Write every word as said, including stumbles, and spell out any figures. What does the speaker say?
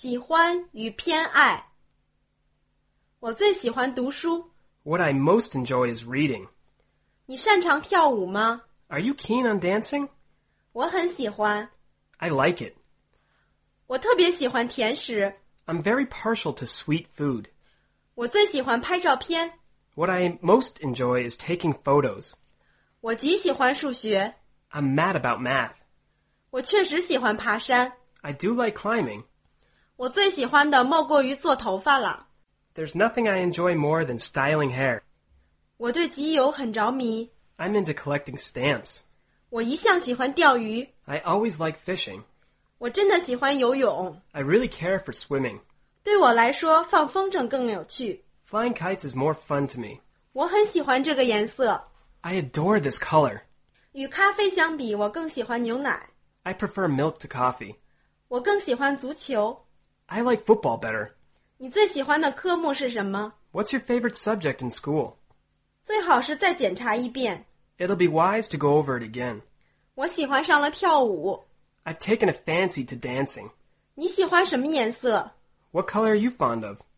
喜欢与偏爱。我最喜欢读书。 What I most enjoy is reading. 你擅长跳舞吗？ Are you keen on dancing? 我很喜欢。 I like it. 我特别喜欢甜食。 I'm very partial to sweet food. 我最喜欢拍照片。 What I most enjoy is taking photos. 我极喜欢数学。 I'm mad about math. 我确实喜欢爬山。 I do like climbing. 我最喜欢的莫过于做头发了。 There's nothing I enjoy more than styling hair. 我对集邮很着迷。 I'm into collecting stamps. 我一向喜欢钓鱼。 I always like fishing. 我真的喜欢游泳。 I really care for swimming. 对我来说，放风筝更有趣。 Flying kites is more fun to me. 我很喜欢这个颜色。 I adore this color. 与咖啡相比，我更喜欢牛奶。 I prefer milk to coffee. 我更喜欢足球。 I like football better. 你最喜欢的科目是什么？ What's your favorite subject in school? 最好是再检查一遍。 It'll be wise to go over it again. 我喜欢上了跳舞。 I've taken a fancy to dancing. 你喜欢什么颜色？ What color are you fond of?